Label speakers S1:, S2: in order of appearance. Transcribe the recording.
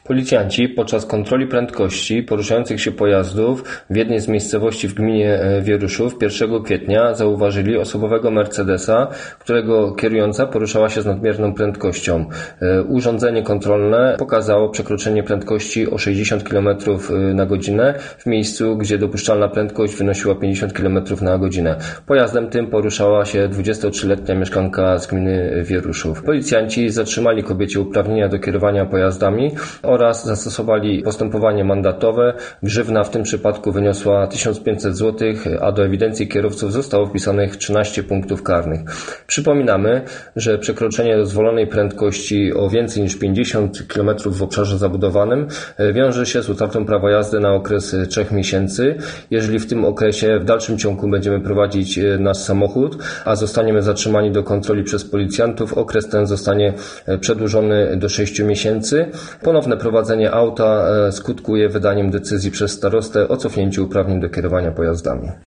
S1: Policjanci podczas kontroli prędkości poruszających się pojazdów w jednej z miejscowości w gminie Wieruszów 1 kwietnia zauważyli osobowego Mercedesa, którego kierująca poruszała się z nadmierną prędkością. Urządzenie kontrolne pokazało przekroczenie prędkości o 60 km na godzinę w miejscu, gdzie dopuszczalna prędkość wynosiła 50 km na godzinę. Pojazdem tym poruszała się 23-letnia mieszkanka z gminy Wieruszów. Policjanci zatrzymali kobiecie uprawnienia do kierowania pojazdami oraz zastosowali postępowanie mandatowe. Grzywna w tym przypadku wyniosła 1500 zł, a do ewidencji kierowców zostało wpisanych 13 punktów karnych. Przypominamy, że przekroczenie dozwolonej prędkości o więcej niż 50 km w obszarze zabudowanym wiąże się z utratą prawa jazdy na okres 3 miesięcy. Jeżeli w tym okresie w dalszym ciągu będziemy prowadzić nasz samochód, a zostaniemy zatrzymani do kontroli przez policjantów, okres ten zostanie przedłużony do 6 miesięcy. Ponowne prowadzenie auta skutkuje wydaniem decyzji przez starostę o cofnięciu uprawnień do kierowania pojazdami.